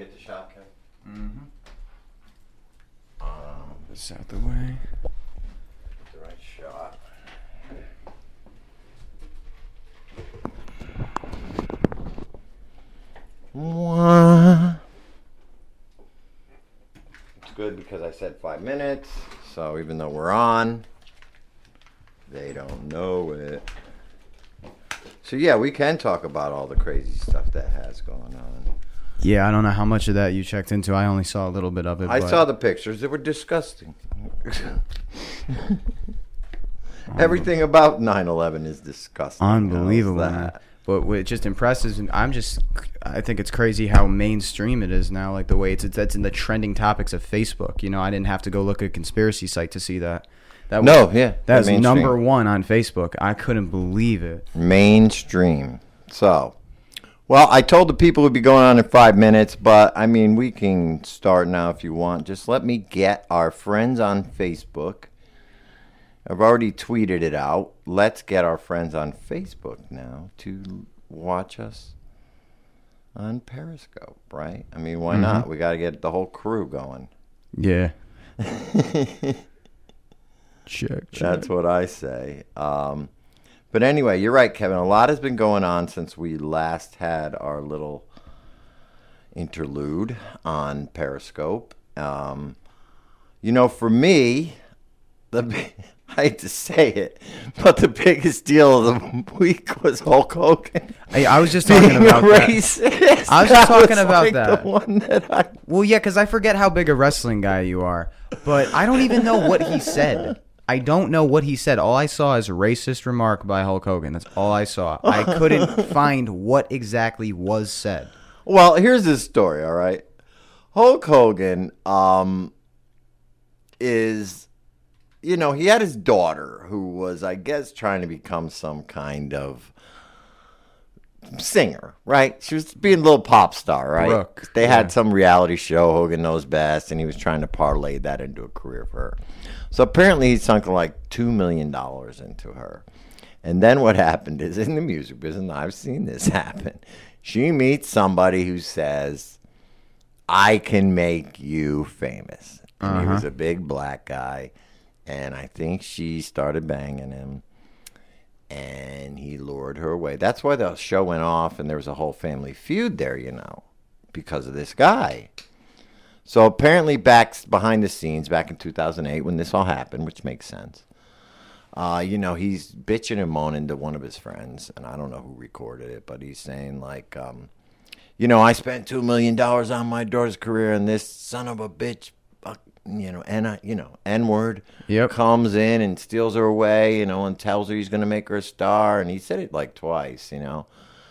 get the shot, Kevin? Mm-hmm. This out the way. The right shot. It's good because I said 5 minutes, so even though we're on, they don't know it. So yeah, we can talk about all the crazy stuff that has going on. Yeah, I don't know how much of that you checked into. I only saw a little bit of it. I saw the pictures. They were disgusting. Everything about 9/11 is disgusting. Unbelievable, man. But what just impresses, I think it's crazy how mainstream it is now. Like the way that's in the trending topics of Facebook. You know, I didn't have to go look at a conspiracy site to see that. That's number one on Facebook. I couldn't believe it. Mainstream. So, well, I told the people we'd be going on in 5 minutes, but I mean, we can start now if you want. Just let me get our friends on Facebook. I've already tweeted it out. Let's get our friends on Facebook now to watch us on Periscope, right? I mean, why not? We got to get the whole crew going. Yeah. Check. That's what I say. But anyway, you're right, Kevin. A lot has been going on since we last had our little interlude on Periscope. You know, for me, I hate to say it, but the biggest deal of the week was Hulk Hogan. Hey, I was just talking about that. I was just talking about that. The one that Well, yeah, because I forget how big a wrestling guy you are, but I don't even know what he said. I don't know what he said. All I saw is a racist remark by Hulk Hogan. That's all I saw. I couldn't find what exactly was said. Well, here's his story, all right? Hulk Hogan is, you know, he had his daughter who was, I guess, trying to become some kind of singer, right? She was being a little pop star, right? Brooke, they had some reality show, Hogan Knows Best, and he was trying to parlay that into a career for her. So apparently he sunk like $2 million into her. And then what happened is, in the music business, and I've seen this happen, she meets somebody who says, I can make you famous. And he was a big black guy. And I think she started banging him. And he lured her away. That's why the show went off, and there was a whole family feud there, you know, because of this guy. So apparently back behind the scenes, back in 2008, when this all happened, which makes sense, you know, he's bitching and moaning to one of his friends, and I don't know who recorded it, but he's saying, like, you know, I spent $2 million on my daughter's career, and this son of a bitch, you know, N-word comes in and steals her away, you know, and tells her he's going to make her a star, and he said it like twice, you know.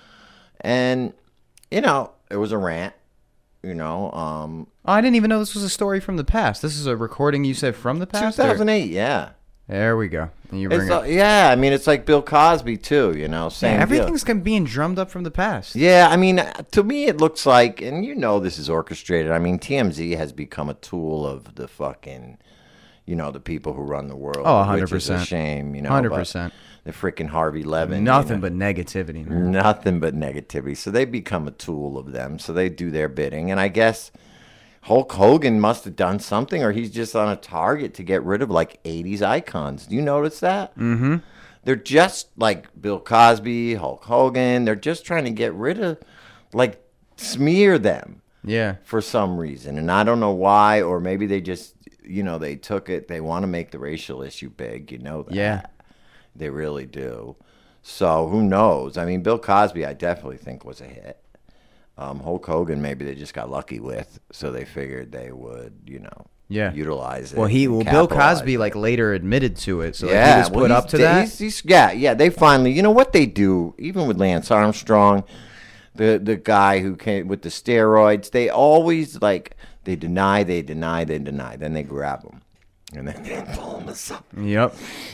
And, you know, it was a rant. You know, I didn't even know this was a story from the past. This is a recording you said from the past? 2008, yeah. There we go. And you bring yeah, I mean, it's like Bill Cosby, too, you know. Same everything's being drummed up from the past. Yeah, I mean, to me, it looks like, and you know this is orchestrated. I mean, TMZ has become a tool of the fucking, you know, the people who run the world. Oh, 100%. Which is a shame, you know. 100%. The freaking Harvey Levin. Nothing but negativity, man. Nothing but negativity. So they become a tool of them. So they do their bidding. And I guess Hulk Hogan must have done something, or he's just on a target to get rid of like 80s icons. Do you notice that? Mm-hmm. They're just like Bill Cosby, Hulk Hogan. They're just trying to get rid of, like, smear them. Yeah. For some reason. And I don't know why, or maybe they just, you know, they took it. They want to make the racial issue big. You know that. Yeah. They really do. So who knows? I mean, Bill Cosby, I definitely think was a hit. Hulk Hogan, maybe they just got lucky with, so they figured they would, you know, utilize it. Well, Bill Cosby like later admitted to it, so yeah, like, he was put up to that. Yeah. They finally, you know what they do, even with Lance Armstrong, the guy who came with the steroids. They always they deny, then they grab them. And then they pull them aside. Yep.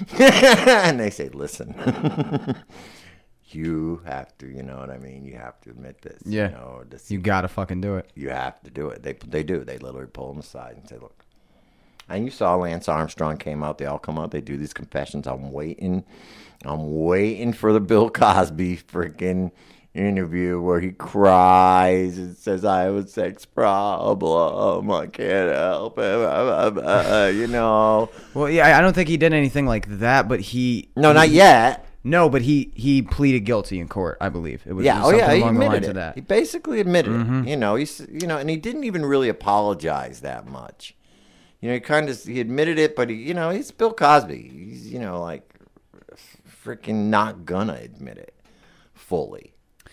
And they say, listen, you have to, you know what I mean? You have to admit this. Yeah. You know, you got to fucking do it. You have to do it. They do. They literally pull them aside and say, look. And you saw Lance Armstrong came out. They all come out. They do these confessions. I'm waiting for the Bill Cosby freaking interview where he cries and says, "I have a sex problem. I can't help it." You know. Well, yeah, I don't think he did anything like that, but No, not yet. No, but he pleaded guilty in court, I believe. It was Yeah, something he along the admitted lines it. of that. He basically admitted it. You know, and he didn't even really apologize that much. You know, he admitted it, but he's Bill Cosby. He's like freaking not gonna admit it fully.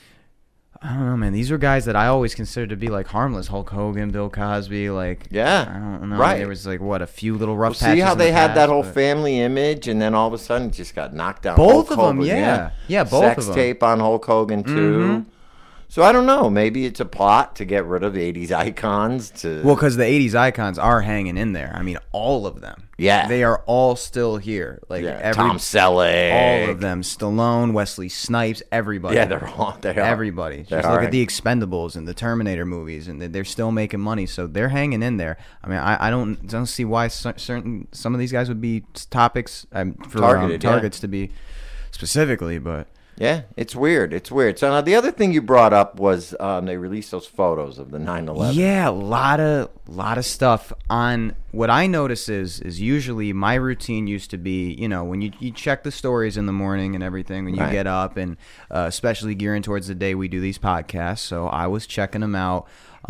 I don't know, man. These were guys that I always considered to be like harmless. Hulk Hogan, Bill Cosby, like Yeah, I don't know. right. There was like a few little rough See patches. how in they the had past, that whole but- family image, and then all of a sudden it just got knocked down. Both Hulk of them, Hogan, yeah, both Sex of them. tape on Hulk Hogan too. So I don't know. Maybe it's a plot to get rid of the '80s icons. Well, because the '80s icons are hanging in there. I mean, all of them. Yeah. they are all still here. Like Tom Selleck, all of them. Stallone, Wesley Snipes, everybody. Yeah, they're all. They are. Everybody. Just look at the Expendables and the Terminator movies, and they're still making money, so they're hanging in there. I mean, I don't see why some of these guys would be topics for targets to be specifically, but. Yeah, it's weird. It's weird. So now the other thing you brought up was they released those photos of the 9/11. Yeah, a lot of stuff on. What I notice is usually my routine used to be, when you check the stories in the morning and everything when you get up, and especially gearing towards the day we do these podcasts. So I was checking them out.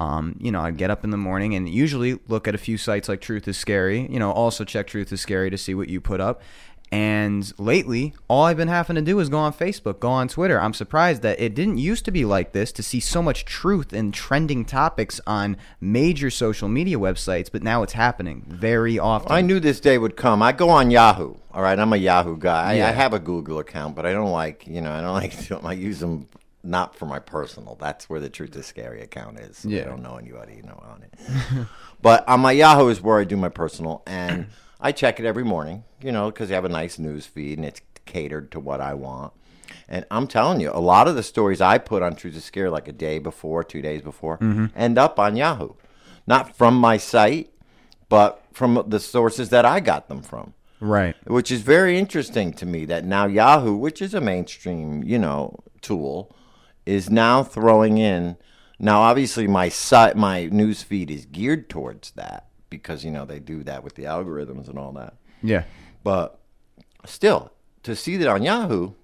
I'd get up in the morning and usually look at a few sites like Truth is Scary. Also check Truth is Scary to see what you put up. And lately, all I've been having to do is go on Facebook, go on Twitter. I'm surprised that it didn't used to be like this, to see so much truth and trending topics on major social media websites, but now it's happening very often. I knew this day would come. I go on Yahoo. All right, I'm a Yahoo guy. Yeah. I have a Google account, but I don't like I use them not for my personal. That's where the Truth is Scary account is. Yeah. I don't know anybody on it. But on my Yahoo is where I do my personal, and I check it every morning, because you have a nice news feed and it's catered to what I want. And I'm telling you, a lot of the stories I put on Truth is Scary like a day before, 2 days before, end up on Yahoo. Not from my site, but from the sources that I got them from. Right. Which is very interesting to me that now Yahoo, which is a mainstream, tool, is now throwing in. Now, obviously, my news feed is geared towards that, because they do that with the algorithms and all that. Yeah. But still, to see that on Yahoo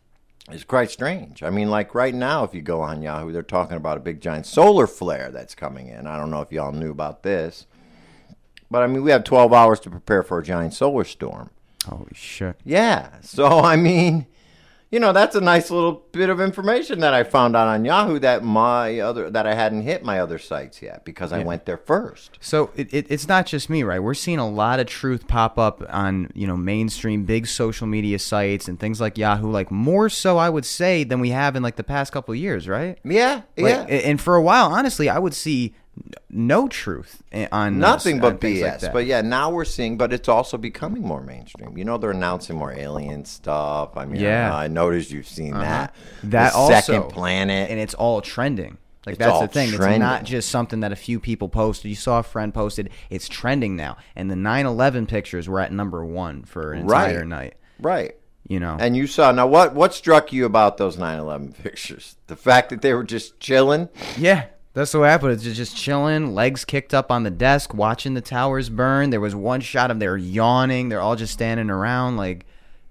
is quite strange. I mean, like right now, if you go on Yahoo, they're talking about a big giant solar flare that's coming in. I don't know if y'all knew about this, but I mean, we have 12 hours to prepare for a giant solar storm. Holy shit. Yeah. So I mean, that's a nice little bit of information that I found out on Yahoo that I hadn't hit my other sites yet, because I went there first. So it's not just me, right? We're seeing a lot of truth pop up on, mainstream big social media sites and things like Yahoo, like more so, I would say, than we have in like the past couple of years, right? Yeah. Yeah. And for a while, honestly, I would see no truth on nothing but things BS. like that. But yeah, now we're seeing, but it's also becoming more mainstream. They're announcing more alien stuff. I mean, I noticed you've seen that. That the also, second planet, and it's all trending. Like It's that's all the thing. trending. It's not just something that a few people posted. You saw a friend posted. It's trending now. And the 9/11 pictures were at number 1 for an entire night. right? And you saw now what struck you about those 9/11 pictures? The fact that they were just chilling. Yeah. That's what happened. It's just chilling, legs kicked up on the desk, watching the towers burn. There was one shot of them yawning. They're all just standing around like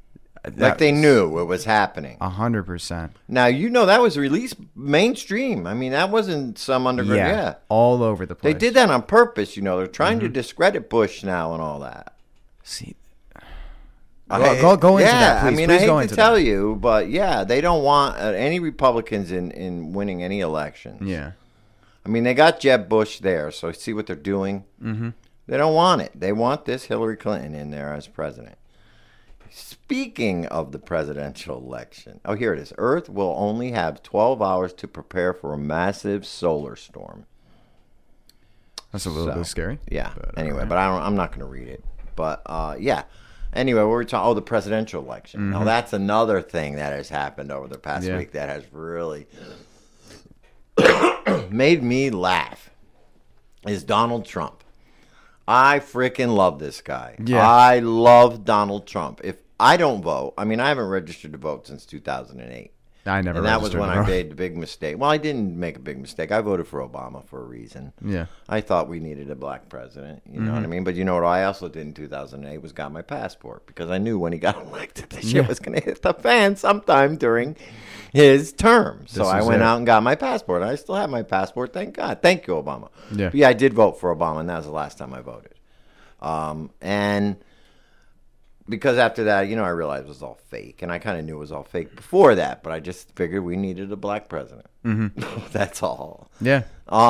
they knew it was happening. 100%. Now, that was released mainstream. I mean, that wasn't some underground. Yeah. All over the place. They did that on purpose. They're trying to discredit Bush now and all that. See, Go into that, please. I mean, please I go hate into to tell that. you, but yeah, they don't want any Republicans in winning any elections. Yeah. I mean, they got Jeb Bush there, so see what they're doing? Mm-hmm. They don't want it. They want this Hillary Clinton in there as president. Speaking of the presidential election, here it is. Earth will only have 12 hours to prepare for a massive solar storm. That's a little bit scary. Yeah. Anyway, but I'm not going to read it. But yeah. Anyway, we're talking. The presidential election. Mm-hmm. Now that's another thing that has happened over the past week that has really made me laugh. Is Donald Trump. I freaking love this guy. Yeah. I love Donald Trump. If I don't vote, I mean, I haven't registered to vote since 2008. I never. And that was registered when to I vote. made the big mistake. Well, I didn't make a big mistake. I voted for Obama for a reason. Yeah. I thought we needed a black president. You know what I mean? But you know what I also did in 2008 was got my passport because I knew when he got elected, the shit was going to hit the fan sometime during his term. So I went out and got my passport. I still have my passport. Thank God. Thank you, Obama. Yeah. But yeah, I did vote for Obama, and that was the last time I voted. And because after that, you know, I realized it was all fake. And I kind of knew it was all fake before that, but I just figured we needed a black president. That's all. Yeah.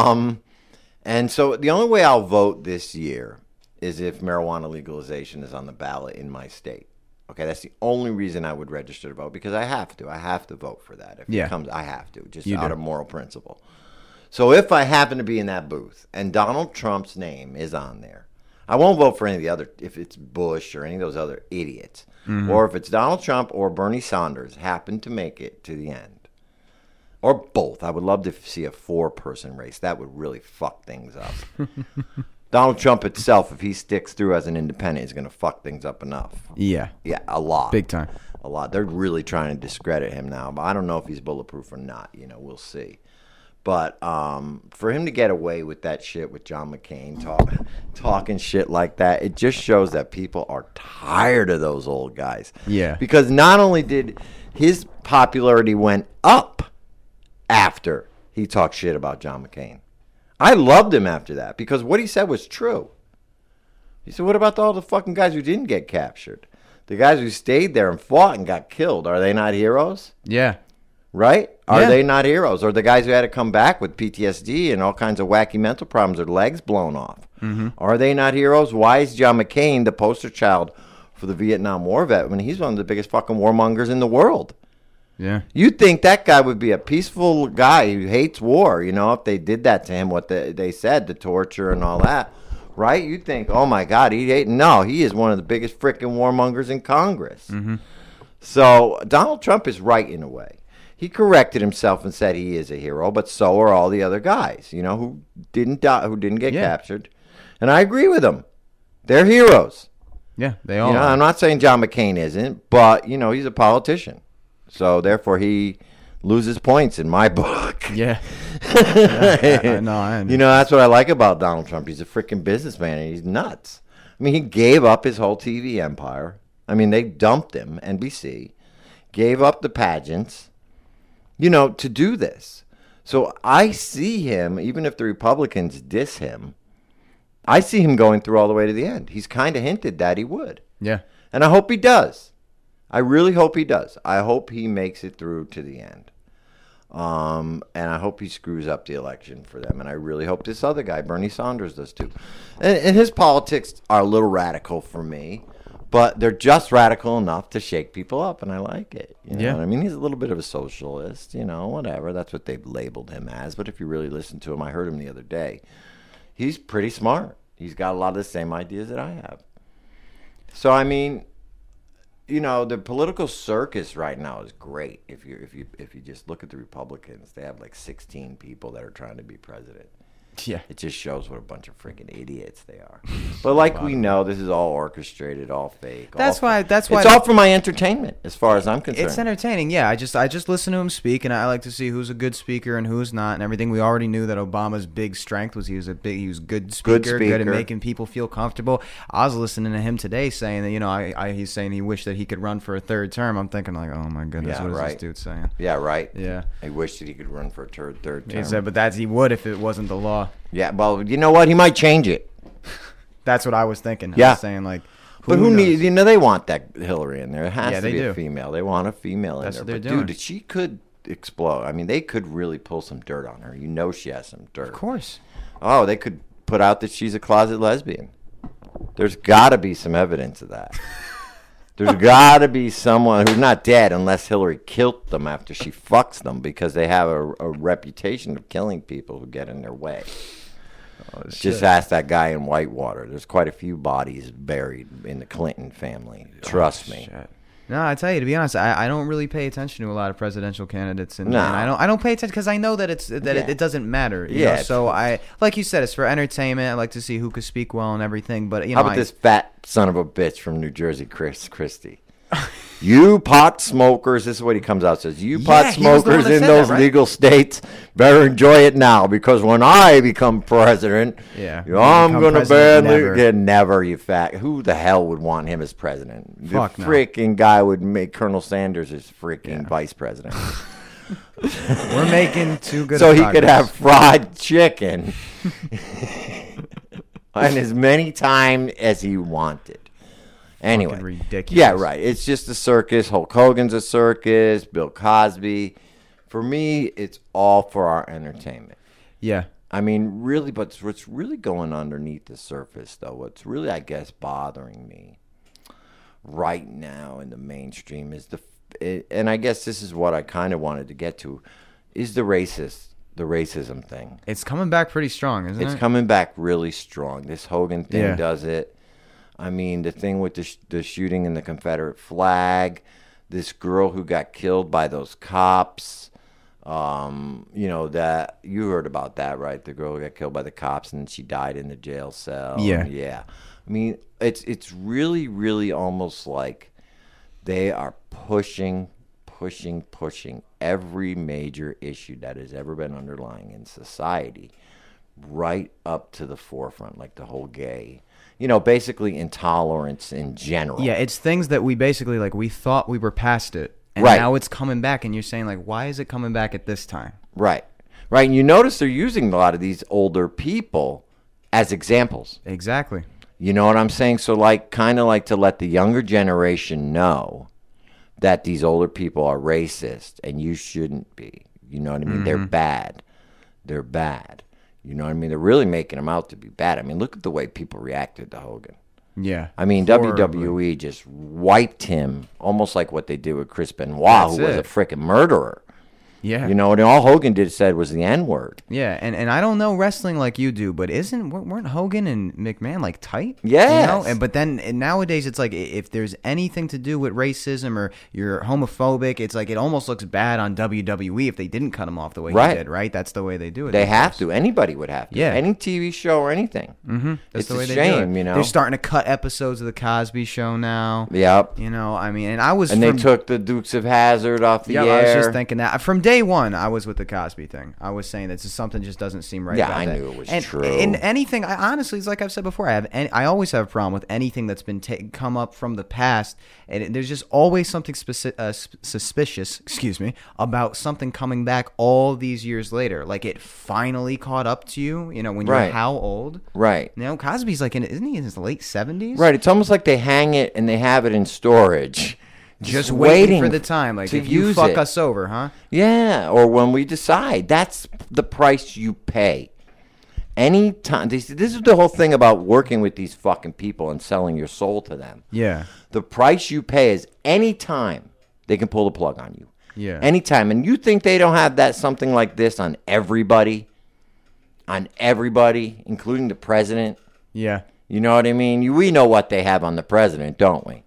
And so the only way I'll vote this year is if marijuana legalization is on the ballot in my state. Okay, that's the only reason I would register to vote because I have to. I have to vote for that. If it comes, I have to, just out of moral principle. So if I happen to be in that booth and Donald Trump's name is on there, I won't vote for any of the other, if it's Bush or any of those other idiots. Or if it's Donald Trump or Bernie Sanders happen to make it to the end. Or both. I would love to see a 4-person race. That would really fuck things up. Donald Trump itself, if he sticks through as an independent, is going to fuck things up enough. Yeah. Yeah, a lot. Big time. A lot. They're really trying to discredit him now, but I don't know if he's bulletproof or not. You know, we'll see. But for him to get away with that shit with John McCain, talking shit like that, it just shows that people are tired of those old guys. Yeah. Because not only did his popularity went up after he talked shit about John McCain. I loved him after that because what he said was true. He said, what about all the fucking guys who didn't get captured? The guys who stayed there and fought and got killed, are they not heroes? Yeah. Right? Are Yeah. they not heroes? Or the guys who had to come back with PTSD and all kinds of wacky mental problems, their legs blown off. Are they not heroes? Why is John McCain the poster child for the Vietnam War vet when he's one of the biggest fucking warmongers in the world? Yeah. You'd think that guy would be a peaceful guy who hates war, you know, if they did that to him, what they said, the torture and all that, right? You'd think, oh, my God, he'd hate. No, he is one of the biggest freaking warmongers in Congress. So Donald Trump is right in a way. He corrected himself and said he is a hero, but so are all the other guys, you know, who didn't die, who didn't get captured. And I agree with him. They're heroes. Yeah, they all You know, are. I'm not saying John McCain isn't, but, you know, he's a politician. So, therefore, he loses points in my book. Yeah. You know, that's what I like about Donald Trump. He's a freaking businessman, and he's nuts. I mean, he gave up his whole TV empire. I mean, they dumped him, NBC, gave up the pageants, you know, to do this. So I see him, even if the Republicans diss him, I see him going through all the way to the end. He's kind of hinted that he would. Yeah. And I hope he does. I really hope he does. I hope he makes it through to the end. And I hope he screws up the election for them. And I really hope this other guy, Bernie Sanders, does too. And his politics are a little radical for me, but they're just radical enough to shake people up, and I like it. You know what I mean? He's a little bit of a socialist, you know, whatever. That's what they've labeled him as. But if you really listen to him, I heard him the other day. He's pretty smart. He's got a lot of the same ideas that I have. So, I mean, you know, the political circus right now is great. If you just look at the Republicans, they have like 16 people that are trying to be president. Yeah. It just shows what a bunch of freaking idiots they are. But like we know, this is all orchestrated, all fake. That's why. It's all for my entertainment, as far as I'm concerned. It's entertaining, yeah. I just listen to him speak, and I like to see who's a good speaker and who's not, and everything. We already knew that Obama's big strength was he was good speaker, good at making people feel comfortable. I was listening to him today saying that, you know, he's saying he wished that he could run for a third term. I'm thinking like, oh my goodness, what is this dude saying? Yeah, right. Yeah, I wish that he could run for a third term. He said, but he would if it wasn't the law. Yeah, well, you know what? He might change it. That's what I was thinking. Yeah, I was saying like. But who needs? You know, they want that Hillary in there. It has to be do. a female. They want a female in That's there. what they're but doing. Dude, she could explode. I mean, they could really pull some dirt on her. You know, she has some dirt. Of course. Oh, they could put out that she's a closet lesbian. There's got to be some evidence of that. There's got to be someone who's not dead unless Hillary killed them after she fucks them, because they have a reputation of killing people who get in their way. Just ask that guy in Whitewater. There's quite a few bodies buried in the Clinton family. Trust me. Shit. No, I tell you, to be honest, I don't really pay attention to a lot of presidential candidates, and, No. and I don't pay attention because I know that it doesn't matter. You know? So like you said, it's for entertainment. I like to see who could speak well and everything. But you know, how about this fat son of a bitch from New Jersey, Chris Christie? You pot smokers, this is what he comes out and says. You pot he was the one smokers that in said those that, right? legal states better enjoy it now, because when I become president, Yeah, I'm become going to president, ban never. never, you fat. Who the hell would want him as president? Fuck the no. freaking guy would make Colonel Sanders his freaking vice president. We're making too good. So of he could progress. have fried chicken and as many times as he wanted. Anyway, Fucking ridiculous. yeah, right. It's just a circus. Hulk Hogan's a circus. Bill Cosby. For me, it's all for our entertainment. Yeah. I mean, really, but what's really going underneath the surface, though, what's really, I guess, bothering me right now in the mainstream is and I guess this is what I kind of wanted to get to, is the racism thing. It's coming back pretty strong, isn't it? It's coming back really strong. This Hogan thing Yeah. does it. I mean, the thing with the shooting in the Confederate flag, this girl who got killed by those cops, that you heard about that, right? The girl who got killed by the cops and she died in the jail cell. Yeah. Yeah. I mean, it's really, really almost like they are pushing every major issue that has ever been underlying in society right up to the forefront, like the whole gay, basically intolerance in general. Yeah, it's things that we basically, like, we thought we were past it. And Right. now it's coming back, and you're saying, like, why is it coming back at this time? Right. Right. And you notice they're using a lot of these older people as examples. Exactly. You know what I'm saying? So, kind of like to let the younger generation know that these older people are racist and you shouldn't be. You know what I mean? They're bad. They're bad. You know what I mean? They're really making them out to be bad. I mean, look at the way people reacted to Hogan. Yeah. I mean, Horribly. WWE just wiped him, almost like what they did with Chris Benoit, That's who was a it. freaking murderer. Yeah. You know, and all Hogan said was the N-word. Yeah, and I don't know wrestling like you do, but weren't Hogan and McMahon like tight? Yes. But then nowadays it's like if there's anything to do with racism or you're homophobic, it's like it almost looks bad on WWE if they didn't cut him off the way Right. he did, right? That's the way they do it. They these have days. to. Anybody would have to. Yeah. Any TV show or anything. Mm-hmm. That's It's the way a they shame, do it. you know. They're starting to cut episodes of the Cosby Show now. Yep. You know, I mean, and I was And they took the Dukes of Hazzard off the yeah, air. I was just thinking that from day one. I was with the Cosby thing. I was saying that something just doesn't seem right. Yeah, about I that. knew it was and, true. And anything, honestly, it's like I've said before. I always have a problem with anything that's been come up from the past, and there's just always something suspicious. Excuse me, about something coming back all these years later. Like it finally caught up to you. You know, when you're Right. how old? Right. You know, Cosby's like isn't he in his late 70s? Right. It's almost like they hang it and they have it in storage. Just waiting for the time. Like to if you use fuck it. us over, huh? Yeah, or when we decide. That's the price you pay. Anytime. This is the whole thing about working with these fucking people and selling your soul to them. Yeah. The price you pay is anytime they can pull the plug on you. Yeah. Anytime. And you think they don't have that something like this on everybody? On everybody, including the president? Yeah. You know what I mean? We know what they have on the president, don't we?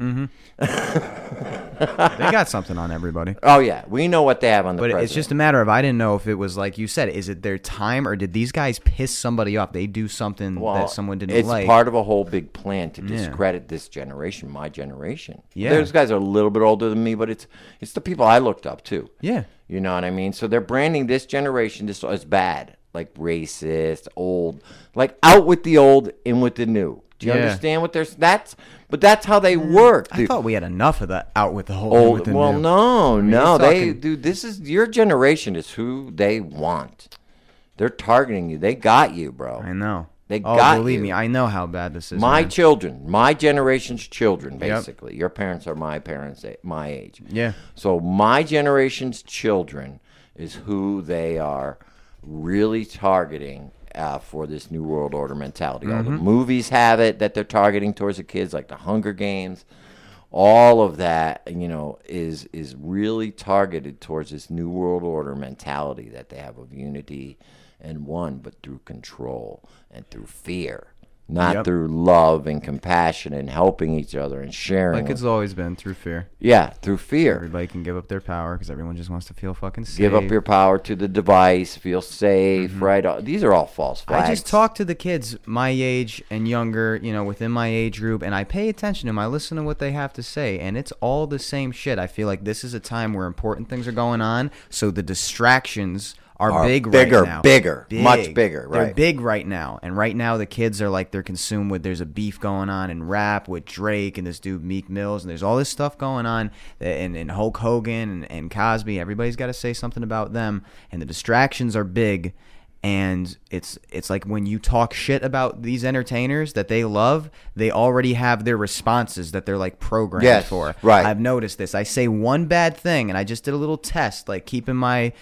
They got something on everybody. Oh, yeah. We know what they have on the But president. it's just a matter of I didn't know if it was like you said, is it their time or did these guys piss somebody off? They do something that someone didn't it's like. part of a whole big plan to discredit this generation, my generation. Yeah. Those guys are a little bit older than me, but it's the people I looked up to. Yeah. You know what I mean? So they're branding this generation this as bad, like racist, old, like out with the old, in with the new. Do you Yeah. understand what that's how they work. I thought we had enough of that out with the whole old. with the Well, new. no, you're they talking- dude. This is your generation. Is who they want. They're targeting you. They got you, bro. I know. They oh, got believe you. me, I know how bad this is. My man. children, my generation's children, Yep. basically. Your parents are my parents, my age. Yeah. So my generation's children is who they are really targeting for this New World Order mentality. All the movies have it that they're targeting towards the kids, like the Hunger Games. All of that, is really targeted towards this New World Order mentality that they have of unity and one, but through control and through fear. not through love and compassion and helping each other and sharing. Like it's always been, through fear. Yeah, through fear. Everybody can give up their power because everyone just wants to feel fucking safe. Give up your power to the device, feel safe, right? These are all false flags. I just talk to the kids my age and younger, within my age group, and I pay attention to them. I listen to what they have to say, and it's all the same shit. I feel like this is a time where important things are going on, so the distractions are big right now. Bigger, much bigger, right? They're big right now. And right now the kids are like, they're consumed with, there's a beef going on in rap with Drake and this dude Meek Mills, and there's all this stuff going on, and Hulk Hogan and Cosby. Everybody's got to say something about them, and the distractions are big. And it's like when you talk shit about these entertainers that they love, they already have their responses that they're like programmed for. Right. I've noticed this. I say one bad thing, and I just did a little test, like keeping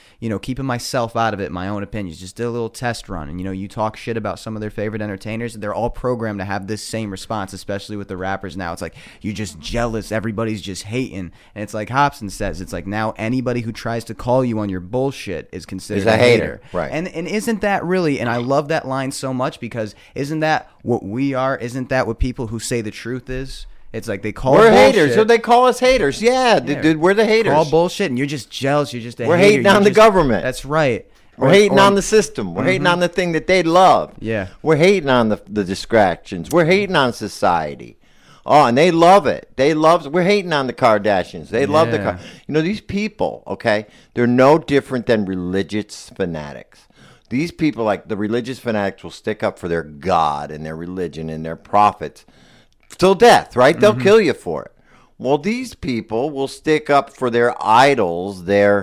myself out of it, my own opinions. Just did a little test run, and you talk shit about some of their favorite entertainers, they're all programmed to have this same response, especially with the rappers now. It's like, you're just jealous, everybody's just hating, and it's like Hobson says, it's like now anybody who tries to call you on your bullshit is considered a hater. Right. And isn't that really, and I love that line so much, because isn't that what we are? Isn't that what people who say the truth is? It's like they call we're bullshit. haters, so they call us haters. Yeah, dude, we're the haters. Call bullshit, and you're just jealous. You're just a we're hater. hating on the government. That's right. We're hating on the system. We're hating on the thing that they love. Yeah. We're hating on the distractions. We're hating on society. Oh, and they love it. We're hating on the Kardashians. They love these people, okay? They're no different than religious fanatics. These people, like the religious fanatics, will stick up for their God and their religion and their prophets till death, right? They'll kill you for it. Well, these people will stick up for their idols,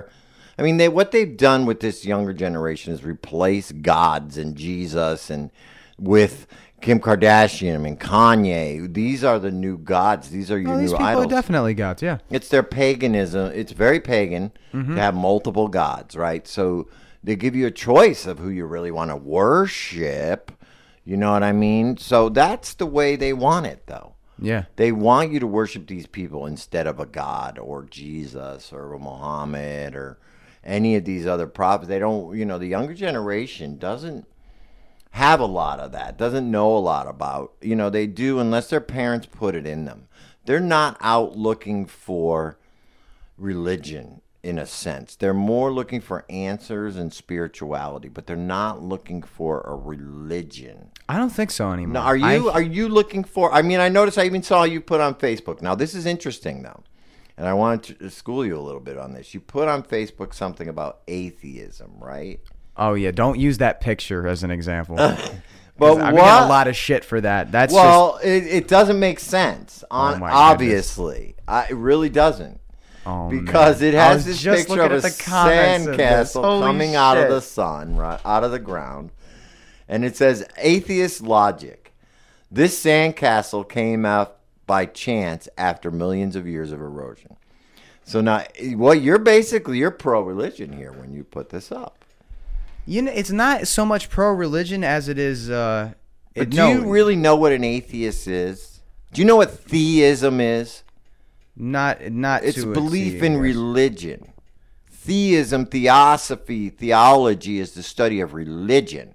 what they've done with this younger generation is replace gods and Jesus and with Kim Kardashian and Kanye. These are the new gods. These are your new these people idols. Are definitely gods, yeah. It's their paganism. It's very pagan to have multiple gods, right? So they give you a choice of who you really want to worship. You know what I mean? So that's the way they want it, though. Yeah. They want you to worship these people instead of a God or Jesus or Muhammad or any of these other prophets. They don't, the younger generation doesn't have a lot of that, doesn't know a lot about, they do unless their parents put it in them. They're not out looking for religion in a sense. They're more looking for answers and spirituality, but they're not looking for a religion. I don't think so anymore. No, are you looking for, I noticed I even saw you put on Facebook. Now, this is interesting, though, and I wanted to school you a little bit on this. You put on Facebook something about atheism, right? Oh, yeah. Don't use that picture as an example. But I've got a lot of shit for that. It doesn't make sense. Obviously. It really doesn't. Oh, because man. it has this picture of a sandcastle coming out of the sun, right, out of the ground. And it says, atheist logic. This sandcastle came out by chance after millions of years of erosion. So now, you're pro-religion here when you put this up. It's not so much pro-religion as it is... do you really know what an atheist is? Do you know what theism is? Not. It's belief in religion. Theism, theosophy, theology is the study of religion,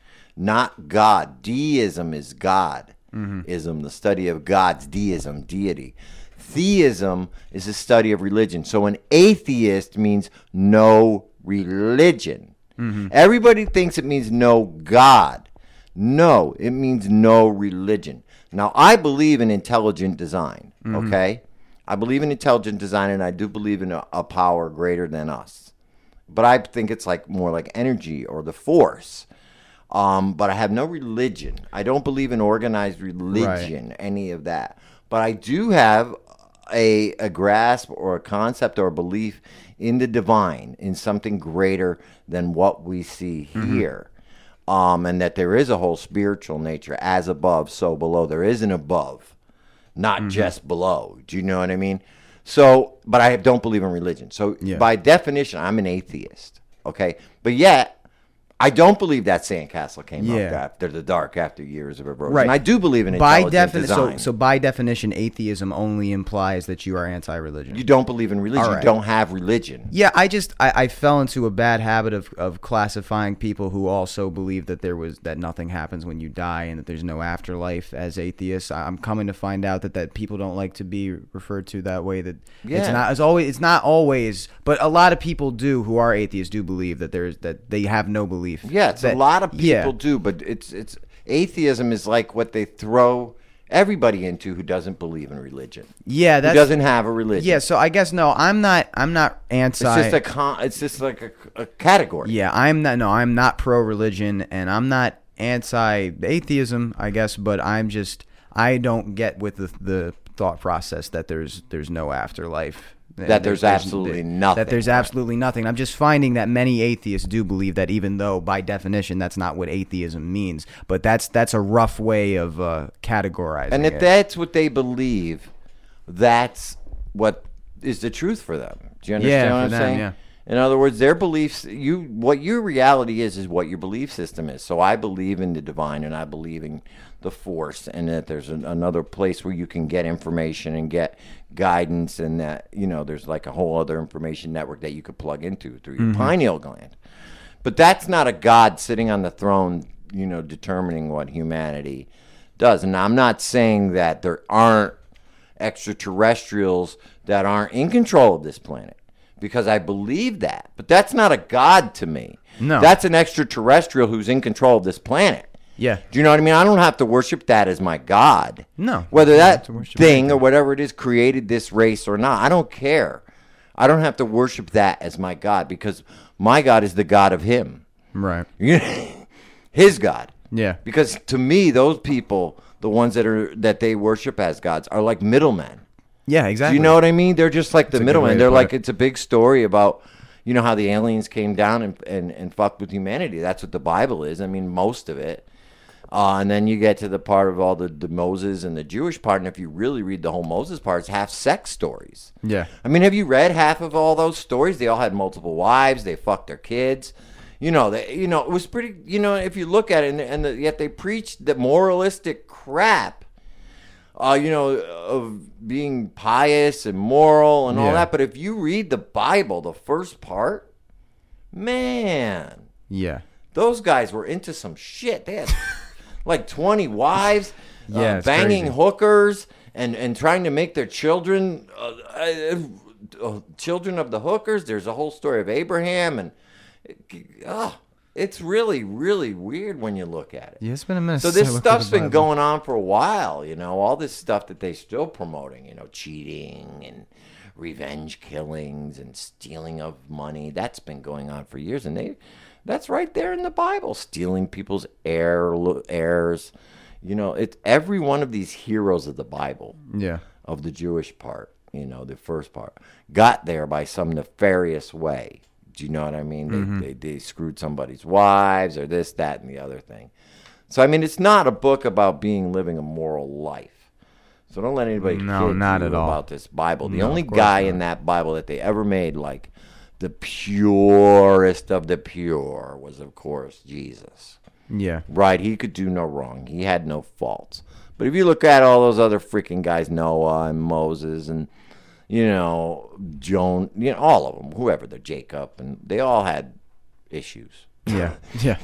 not God. Deism is God. Ism, the study of gods. Deism, deity. Theism is the study of religion. So an atheist means no religion. Everybody thinks it means no God. No, it means no religion. Now, I believe in intelligent design, okay? I believe in intelligent design, and I do believe in a power greater than us. But I think it's more like energy or the force. But I have no religion. I don't believe in organized religion, any of that. But I do have a grasp or a concept or a belief in the divine, in something greater than what we see here. And that there is a whole spiritual nature, as above, so below. There is an above, not just below. Do you know what I mean? So, but I don't believe in religion. So by definition, I'm an atheist, okay? But yet, I don't believe that sandcastle came up Yeah. after the dark, after years of erosion. Right. I do believe in By intelligent design. so by definition, atheism only implies that you are anti-religion. You don't believe in religion. All right. You don't have religion. Yeah, I fell into a bad habit of classifying people who also believe that nothing happens when you die and that there's no afterlife as atheists. I'm coming to find out that people don't like to be referred to that way. That it's not always, but a lot of people who are atheists do believe that they have no belief. Yeah, a lot of people do, but it's atheism is like what they throw everybody into who doesn't believe in religion. Yeah, who doesn't have a religion. Yeah, so I guess no, I'm not anti. It's just like a category. Yeah, I'm not pro-religion and I'm not anti-atheism, I guess, but I don't get with the thought process that there's no afterlife. That there's absolutely nothing. That there's absolutely nothing. I'm just finding that many atheists do believe that, even though by definition that's not what atheism means. But that's a rough way of categorizing it. And if that's what they believe, that's what is the truth for them. Do you understand what I'm saying? Yeah. In other words, their beliefs, what your reality is what your belief system is. So I believe in the divine and I believe in the force and that there's another place where you can get information and get guidance and that, there's like a whole other information network that you could plug into through your pineal gland. But that's not a God sitting on the throne, determining what humanity does. And I'm not saying that there aren't extraterrestrials that aren't in control of this planet. Because I believe that. But that's not a God to me. No. That's an extraterrestrial who's in control of this planet. Yeah. Do you know what I mean? I don't have to worship that as my God. No. Whether that thing or whatever it is created this race or not, I don't care. I don't have to worship that as my God because my God is the God of him. Right. His God. Yeah. Because to me, those people, the ones that they worship as gods, are like middlemen. Yeah, exactly. Do you know what I mean? They're just like the middlemen. They're like, it. it's a big story about, how the aliens came down and fucked with humanity. That's what the Bible is. I mean, most of it. And then you get to the part of all the Moses and the Jewish part. And if you really read the whole Moses part, it's half sex stories. Yeah. I mean, have you read half of all those stories? They all had multiple wives. They fucked their kids. It was pretty, if you look at it, yet they preached the moralistic crap. Of being pious and moral and all that. But if you read the Bible, the first part, man. Yeah. Those guys were into some shit. They had like 20 wives, banging crazy. hookers, and trying to make their children children of the hookers. There's a whole story of Abraham. And it's really, really weird when you look at it. Yeah, it's been a minute. So this stuff's been going on for a while, all this stuff that they're still promoting, cheating and revenge killings and stealing of money. That's been going on for years, and that's right there in the Bible, stealing people's heirs. It's every one of these heroes of the Bible, of the Jewish part, the first part, got there by some nefarious way. Do you know what I mean? They screwed somebody's wives or this, that, and the other thing. So, I mean, it's not a book about living a moral life. So don't let anybody kid you about this Bible. The only guy in that Bible that they ever made, like the purest of the pure, was, of course, Jesus. Yeah. Right? He could do no wrong. He had no faults. But if you look at all those other freaking guys, Noah and Moses and Joan, all of them, whoever, they're Jacob, and they all had issues. Yeah.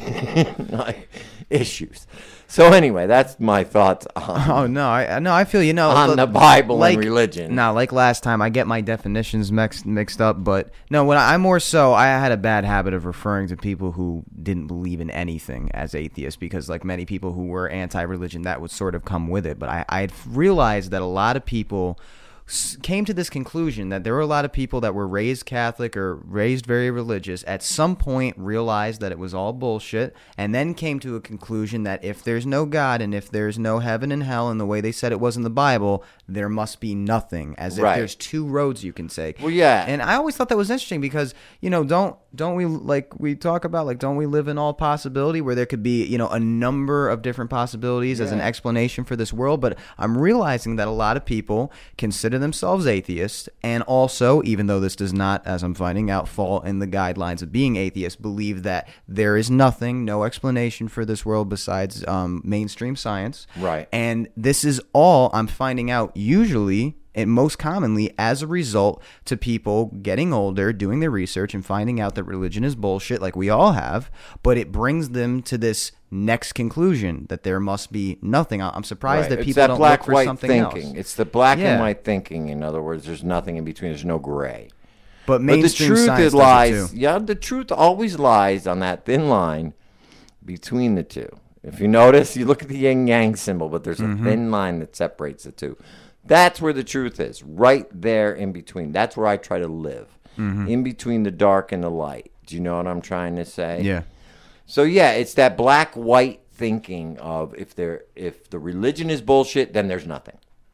Issues. So anyway, that's my thoughts on. Oh no, I feel on the Bible and religion. No, like last time, I get my definitions mixed up, but no, I had a bad habit of referring to people who didn't believe in anything as atheists because, like many people who were anti-religion, that would sort of come with it. But I realized that a lot of people came to this conclusion that there were a lot of people that were raised Catholic or raised very religious, at some point realized that it was all bullshit, and then came to a conclusion that if there's no God and if there's no heaven and hell in the way they said it was in the Bible, there must be nothing, as if there's two roads you can take. Well, yeah. And I always thought that was interesting because, don't we, like we talk about, like, don't we live in all possibility where there could be, a number of different possibilities as an explanation for this world? But I'm realizing that a lot of people consider consider themselves atheists, and also, even though this does not, as I'm finding out, fall in the guidelines of being atheist, believe that there is nothing, no explanation for this world besides mainstream science. Right. And this is all I'm finding out usually and most commonly as a result to people getting older, doing their research, and finding out that religion is bullshit like we all have, but it brings them to this next conclusion that there must be nothing. I'm surprised that people don't look for something thinking. else. It's the black and white thinking. In other words, there's nothing in between. There's no gray. But mainstream the truth science lies. does it too. Yeah, the truth always lies on that thin line between the two. If you notice, you look at the yin yang symbol, but there's a thin line that separates the two. That's where the truth is, right there in between. That's where I try to live, in between the dark and the light. Do you know what I'm trying to say? Yeah. So yeah, it's that black-white thinking of if the religion is bullshit, then there's nothing.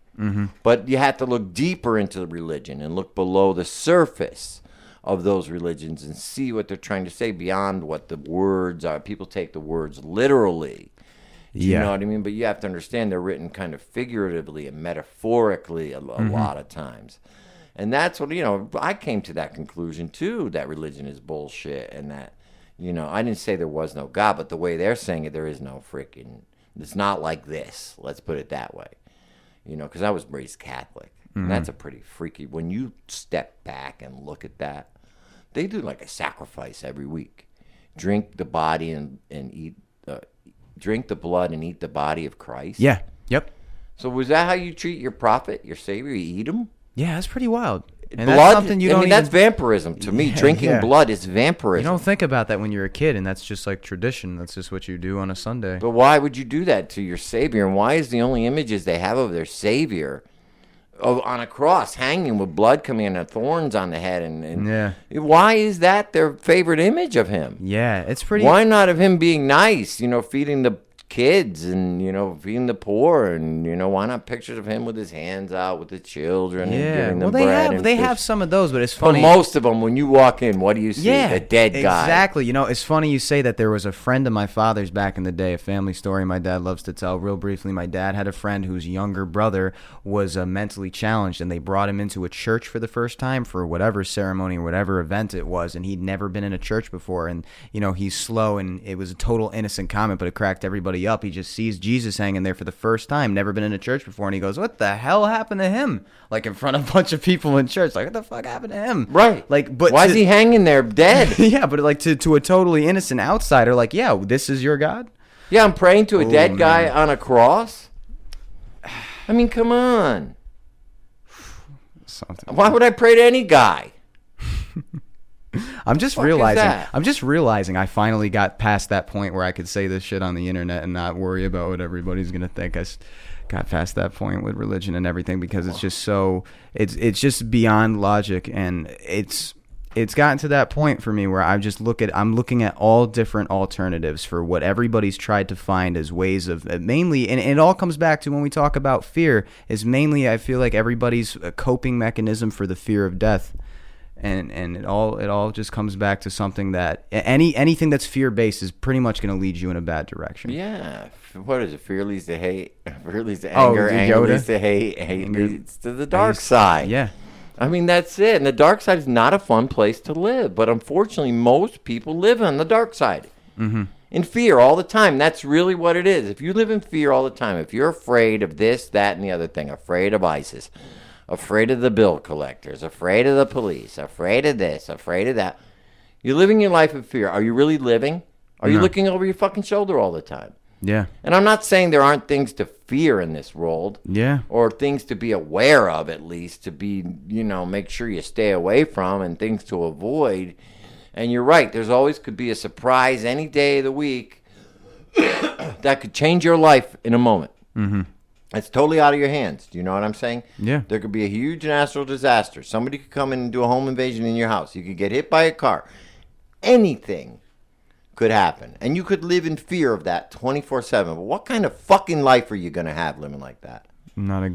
But you have to look deeper into the religion and look below the surface of those religions and see what they're trying to say beyond what the words are. People take the words literally. You know what I mean? But you have to understand they're written kind of figuratively and metaphorically a lot of times. And that's what, I came to that conclusion too, that religion is bullshit and that, I didn't say there was no God, but the way they're saying it, there is no freaking, it's not like this. Let's put it that way. Because I was raised Catholic. And that's a pretty freaky, when you step back and look at that, they do like a sacrifice every week. Drink the body and eat, drink the blood and eat the body of Christ. Yeah. Yep. So was that how you treat your prophet, your savior? You eat him? Yeah, that's pretty wild. And blood, that's something you don't that's vampirism to me. Drinking blood is vampirism. You don't think about that when you're a kid, and that's just like tradition. That's just what you do on a Sunday. But why would you do that to your savior? And why is the only images they have of their savior on a cross, hanging with blood coming in and thorns on the head? And why is that their favorite image of him? Yeah, it's pretty. Why not of him being nice, feeding the kids and, feeding the poor, and, why not pictures of him with his hands out with the children and giving them bread? They have some of those, but it's funny. But most of them, when you walk in, what do you see? A dead guy. Exactly. It's funny you say that. There was a friend of my father's back in the day, a family story my dad loves to tell. Real briefly, my dad had a friend whose younger brother was mentally challenged, and they brought him into a church for the first time for whatever ceremony or whatever event it was, and he'd never been in a church before, and, he's slow, and it was a total innocent comment, but it cracked everybody up. He just sees Jesus hanging there for the first time, never been in a church before, and he goes, "What the hell happened to him?" Like in front of a bunch of people in church, like, what the fuck happened to him? Right. Like, but why is he hanging there dead? Yeah, but like to a totally innocent outsider, like, yeah, this is your God? Yeah, I'm praying to a dead guy on a cross. I mean, come on. Something. Why would I pray to any guy? I'm just realizing I finally got past that point where I could say this shit on the internet and not worry about what everybody's gonna think. I got past that point with religion and everything because it's just so it's just beyond logic, and it's gotten to that point for me where I'm looking at all different alternatives for what everybody's tried to find as ways of mainly, and it all comes back to when we talk about fear, is mainly I feel like everybody's coping mechanism for the fear of death. And it all just comes back to something that anything that's fear based is pretty much going to lead you in a bad direction. Yeah, what is it? Fear leads to hate. Fear leads to anger. Anger leads to hate. Hate leads to the dark side. Yeah, I mean that's it. And the dark side is not a fun place to live. But unfortunately, most people live on the dark side. In fear all the time. That's really what it is. If you live in fear all the time, if you're afraid of this, that, and the other thing, afraid of ISIS, afraid of the bill collectors, afraid of the police, afraid of this, afraid of that. You're living your life in fear. Are you really living? Are you looking over your fucking shoulder all the time? Yeah. And I'm not saying there aren't things to fear in this world. Yeah. Or things to be aware of, at least, to be, make sure you stay away from, and things to avoid. And you're right. There's always could be a surprise any day of the week that could change your life in a moment. Mm-hmm. It's totally out of your hands. Do you know what I'm saying? Yeah. There could be a huge natural disaster. Somebody could come in and do a home invasion in your house. You could get hit by a car. Anything could happen. And you could live in fear of that 24/7. But what kind of fucking life are you going to have living like that? Not a good one.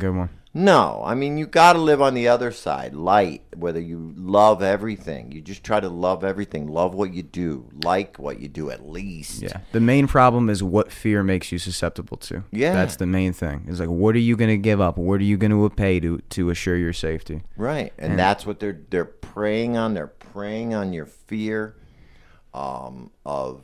No, I mean, you got to live on the other side, light, whether you love everything. You just try to love everything. Love what you do. Like what you do, at least. Yeah. The main problem is what fear makes you susceptible to. Yeah. That's the main thing. It's like, what are you going to give up? What are you going to pay to assure your safety? Right. And that's what they're preying on. They're preying on your fear of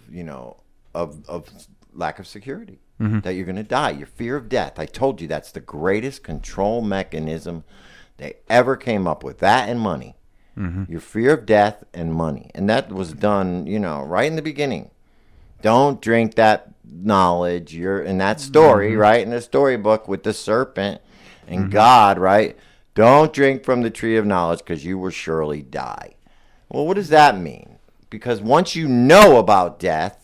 lack of security. That you're going to die. Your fear of death. I told you that's the greatest control mechanism they ever came up with. That and money. Your fear of death and money. And that was done, right in the beginning. Don't drink that knowledge. You're in that story, right? In the storybook with the serpent and God, right? Don't drink from the tree of knowledge because you will surely die. Well, what does that mean? Because once you know about death,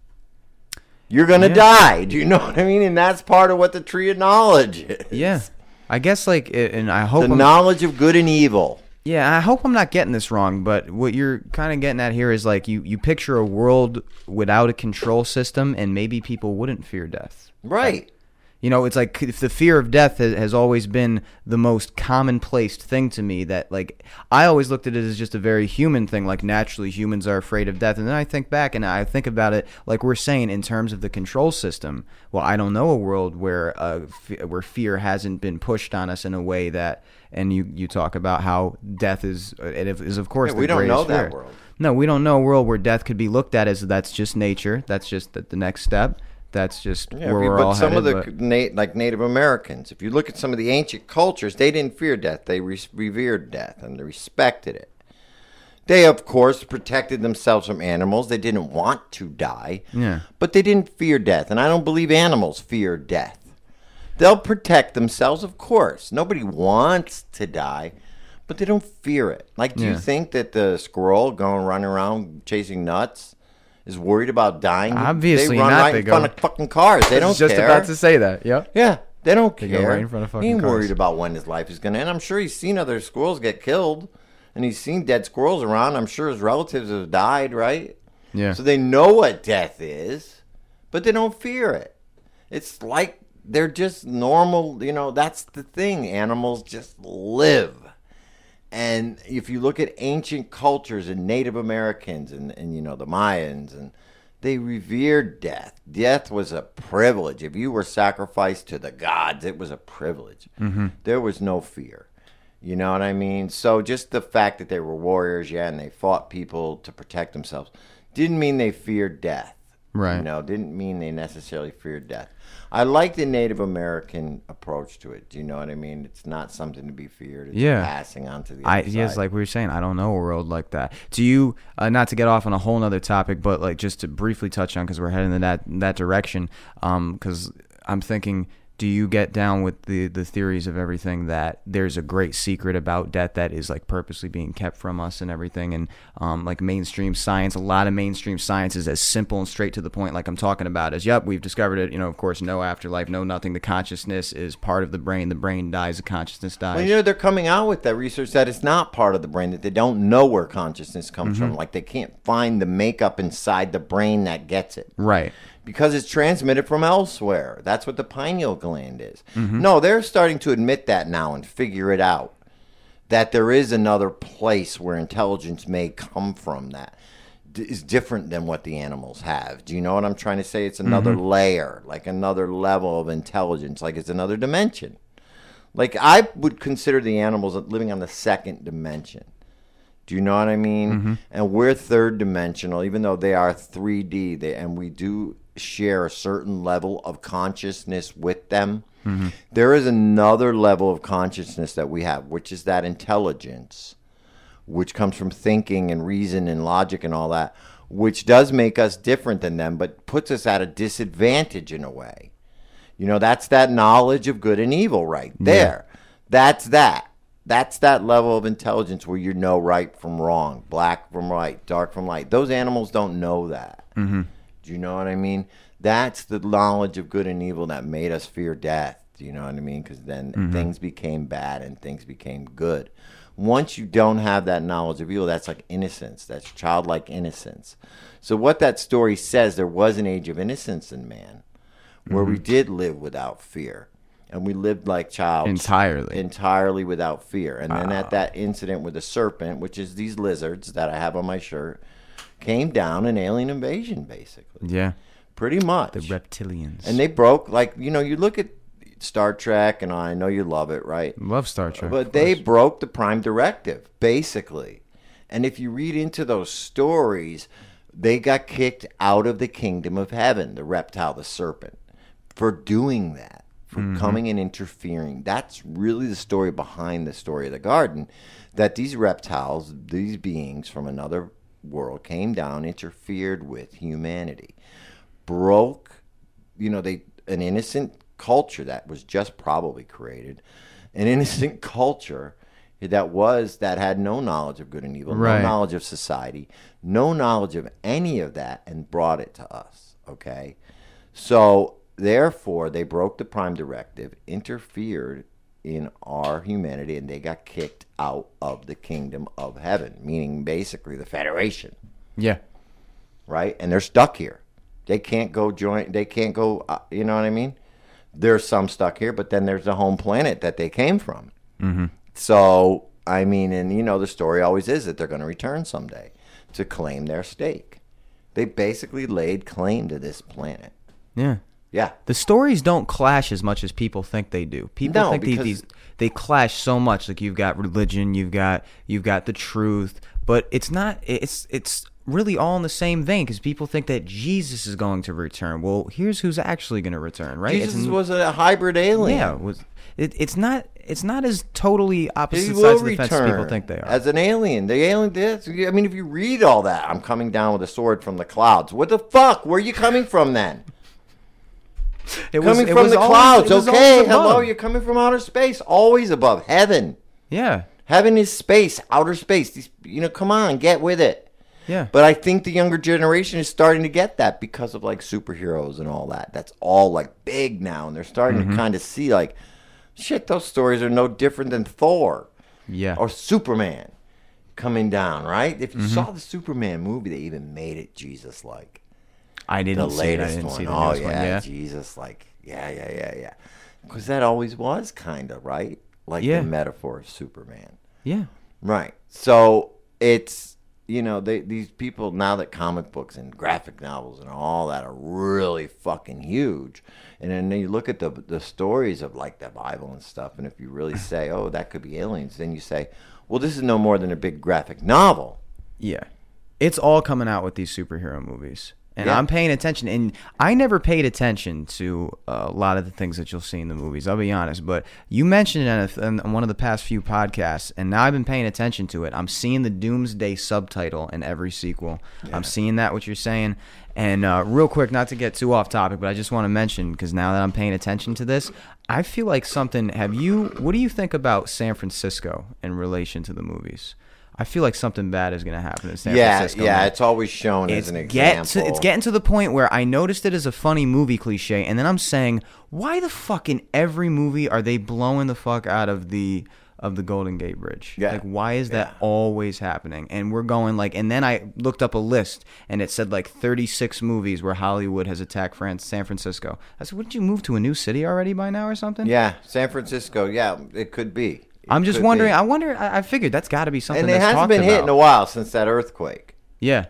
you're going to die. Do you know what I mean? And that's part of what the tree of knowledge is. Yeah. I guess and I hope the knowledge of good and evil. Yeah, I hope I'm not getting this wrong, but what you're kind of getting at here is like you picture a world without a control system and maybe people wouldn't fear death. Right. It's like if the fear of death has always been the most commonplace thing to me, that like I always looked at it as just a very human thing, like naturally humans are afraid of death. And then I think back and I think about it like we're saying in terms of the control system. Well, I don't know a world where fear hasn't been pushed on us in a way that, and you talk about how death is of course the we don't know greatest fear. that world. No, we don't know a world where death could be looked at as that's just nature. That's just the next step. That's just where we're all some headed. of the like Native Americans, if you look at some of the ancient cultures, they didn't fear death. They revered death and they respected it. They, of course, protected themselves from animals. They didn't want to die, but they didn't fear death. And I don't believe animals fear death. They'll protect themselves, of course. Nobody wants to die, but they don't fear it. Like, do you think that the squirrel running around chasing nuts is worried about dying? Obviously they run not. right in front of fucking cars. They don't care. Just about to say that. Yep. Yeah, they don't They care. go right in front of fucking he ain't cars. worried about when his life is going to end. I'm sure he's seen other squirrels get killed, and he's seen dead squirrels around. I'm sure his relatives have died, right? Yeah. So they know what death is, but they don't fear it. It's like they're just normal. That's the thing. Animals just live. And if you look at ancient cultures and Native Americans and the Mayans, and they revered death. Death was a privilege. If you were sacrificed to the gods, it was a privilege. There was no fear. You know what I mean? So just the fact that they were warriors, and they fought people to protect themselves, didn't mean they feared death. Right. Didn't mean they necessarily feared death. I like the Native American approach to it. Do you know what I mean? It's not something to be feared. It's passing on to the other side. Yes, like we were saying, I don't know a world like that. Do you, not to get off on a whole other topic, but like just to briefly touch on, because we're heading in that direction, because I'm thinking, do you get down with the theories of everything that there's a great secret about death that is like purposely being kept from us and everything, and like mainstream science, a lot of mainstream science is as simple and straight to the point, like I'm talking about, as we've discovered it, of course, no afterlife, no nothing, the consciousness is part of the brain dies, the consciousness dies. Well, they're coming out with that research that it's not part of the brain, that they don't know where consciousness comes from, like they can't find the makeup inside the brain that gets it. Right. Because it's transmitted from elsewhere. That's what the pineal gland is. No, they're starting to admit that now and figure it out. That there is another place where intelligence may come from that is different than what the animals have. Do you know what I'm trying to say? It's another layer, like another level of intelligence, like it's another dimension. Like I would consider the animals living on the second dimension. Do you know what I mean? And we're third dimensional, even though they are 3D, and we do share a certain level of consciousness with them. There is another level of consciousness that we have, which is that intelligence, which comes from thinking and reason and logic and all that, which does make us different than them, but puts us at a disadvantage in a way. That's that knowledge of good and evil right there. That's that. That's that level of intelligence where you know right from wrong, black from white, dark from light. Those animals don't know that. Do you know what I mean? That's the knowledge of good and evil that made us fear death. Do you know what I mean? Because then things became bad and things became good. Once you don't have that knowledge of evil, that's like innocence. That's childlike innocence. So what that story says, there was an age of innocence in man where we did live without fear. and we lived like child entirely without fear. And then at that incident with the serpent, which is these lizards that I have on my shirt, came down an alien invasion, basically. Yeah. Pretty much. The reptilians. And they broke, like, you look at Star Trek, and I know you love it, right? Love Star Trek. But they broke the Prime Directive, basically. And if you read into those stories, they got kicked out of the kingdom of heaven, the reptile, the serpent, for doing that. For coming and interfering. That's really the story behind the story of the garden, that these reptiles, these beings from another world came down, interfered with humanity, broke, an innocent culture that was just probably created, an innocent culture that had no knowledge of good and evil, no knowledge of society, no knowledge of any of that, and brought it to us, okay? So therefore, they broke the Prime Directive, interfered in our humanity, and they got kicked out of the kingdom of heaven, meaning basically the Federation. Yeah. Right? And they're stuck here. They can't go join. They can't go, you know what I mean? There's some stuck here, but then there's the home planet that they came from. Mm-hmm. So, I mean, and the story always is that they're going to return someday to claim their stake. They basically laid claim to this planet. Yeah. Yeah. The stories don't clash as much as people think they do. People think they clash so much. Like, you've got religion, you've got the truth, but it's not. It's really all in the same vein, because people think that Jesus is going to return. Well, here's who's actually going to return, right? Jesus was a hybrid alien. Yeah. It's not as totally opposite sides of the fence as people think they are. As an alien. The alien did. I mean, if you read all that, I'm coming down with a sword from the clouds. What the fuck? Where are you coming from then? Coming from the clouds, okay? Hello, you're coming from outer space. Always above. Heaven. Yeah. Heaven is space, outer space. These, come on, get with it. Yeah. But I think the younger generation is starting to get that because of, like, superheroes and all that. That's all, like, big now. And they're starting to kind of see, like, shit, those stories are no different than Thor. Yeah. Or Superman coming down, right? If you saw the Superman movie, they even made it Jesus-like. I didn't see it. I didn't see the newest one. Yeah, Jesus, like, yeah. Because that always was kind of, right? Like the metaphor of Superman. Yeah. Right. So it's, these people, now that comic books and graphic novels and all that are really fucking huge, and then you look at the stories of, like, the Bible and stuff, and if you really say, oh, that could be aliens, then you say, well, this is no more than a big graphic novel. Yeah. It's all coming out with these superhero movies. And I'm paying attention, and I never paid attention to a lot of the things that you'll see in the movies, I'll be honest. But you mentioned it in one of the past few podcasts, and now I've been paying attention to it. I'm seeing the Doomsday subtitle in every sequel. Yeah. I'm seeing that, what you're saying. And real quick, not to get too off topic, but I just want to mention, because now that I'm paying attention to this, I feel like what do you think about San Francisco in relation to the movies? I feel like something bad is going to happen in San Francisco. Yeah, it's always shown as an example. It's getting to the point where I noticed it as a funny movie cliche, and then I'm saying, why the fuck in every movie are they blowing the fuck out of the Golden Gate Bridge? Yeah. Like, why is that always happening? And we're going, like, and then I looked up a list, and it said, like, 36 movies where Hollywood has attacked San Francisco. I said, wouldn't you move to a new city already by now or something? Yeah, San Francisco, it could be. I'm just wondering. I figured that's got to be something. And it that's hasn't been hit in a while since that earthquake. Yeah.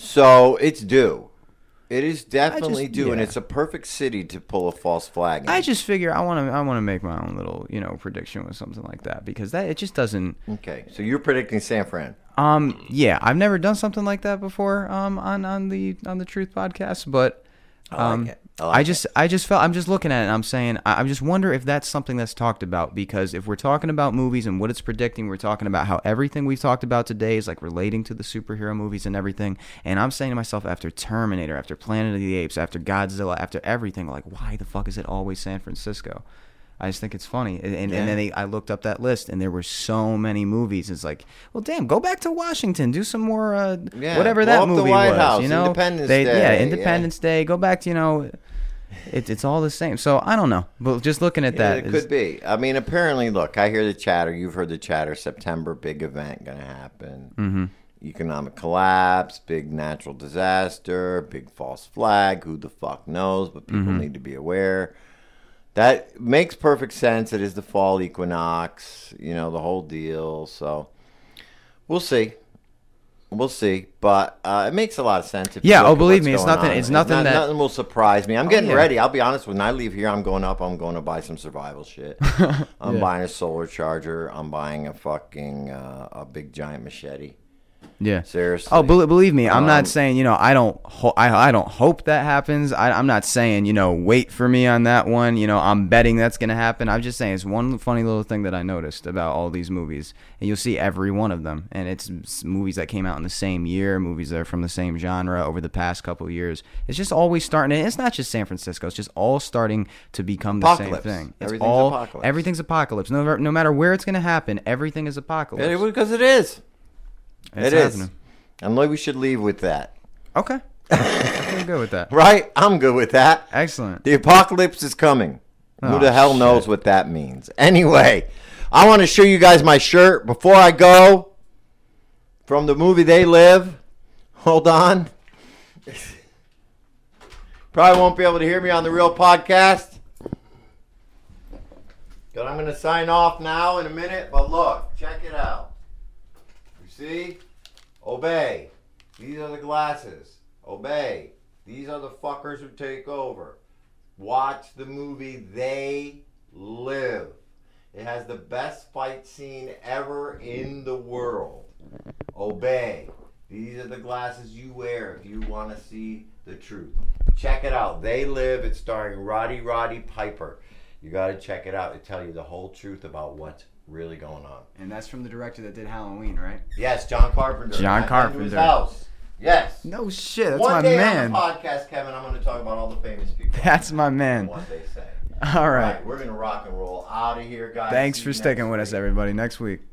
So it's due. It is definitely due, and it's a perfect city to pull a false flag in. I just figure I want to make my own little prediction with something like that, because it just doesn't. Okay, so you're predicting San Fran. Yeah, I've never done something like that before. On the Truth podcast, but I like it. I'm just looking at it and I'm saying, I just wonder if that's something that's talked about, because if we're talking about movies and what it's predicting, we're talking about how everything we've talked about today is, like, relating to the superhero movies and everything. And I'm saying to myself, after Terminator, after Planet of the Apes, after Godzilla, after everything, like, why the fuck is it always San Francisco? I just think it's funny. And then I looked up that list, and there were so many movies. It's like, well, damn, go back to Washington, do some more, whatever that movie the White was. House, Independence Day. Yeah, Independence Day. Go back to, it's all the same. So I don't know. But just looking at that. It could be. I mean, apparently, look, I hear the chatter. You've heard the chatter. September, big event going to happen. Mm-hmm. Economic collapse, big natural disaster, big false flag. Who the fuck knows? But people need to be aware. That makes perfect sense. It is the fall equinox, the whole deal. So we'll see. We'll see, but it makes a lot of sense. If believe me, it's nothing. It's nothing that nothing will surprise me. I'm getting ready. I'll be honest. When I leave here, I'm going up. I'm going to buy some survival shit. I'm buying a solar charger. I'm buying a fucking a big giant machete. Yeah. Seriously. Oh, believe me, I'm not saying, I don't hope that happens. I'm not saying, wait for me on that one. I'm betting that's going to happen. I'm just saying it's one funny little thing that I noticed about all these movies. And you'll see every one of them. And it's movies that came out in the same year, movies that are from the same genre over the past couple of years. It's just always starting. And it's not just San Francisco. It's just all starting to become the same thing. Apocalypse. Everything's apocalypse. No matter where it's going to happen, everything is apocalypse. Because it is. It's it is. happening. And maybe we should leave with that. Okay. I'm good with that. Right? I'm good with that. Excellent. The apocalypse is coming. Who the hell knows what that means? Anyway, I want to show you guys my shirt before I go from the movie They Live. Hold on. Probably won't be able to hear me on the real podcast. But I'm going to sign off now in a minute. But look, check it out. See? Obey. These are the glasses. Obey. These are the fuckers who take over. Watch the movie They Live. It has the best fight scene ever in the world. Obey. These are the glasses you wear if you want to see the truth. Check it out. They Live. It's starring Roddy Piper. You got to check it out. It tells you the whole truth about what's really going on. And that's from the director that did Halloween, right? Yes, John Carpenter. John Carpenter. His house. Yes. No shit, that's One my day man. on the podcast, Kevin, I'm going to talk about all the famous people. That's my man. And what they say. All right. We're going to rock and roll out of here, guys. Thanks for sticking with us, everybody. Next week.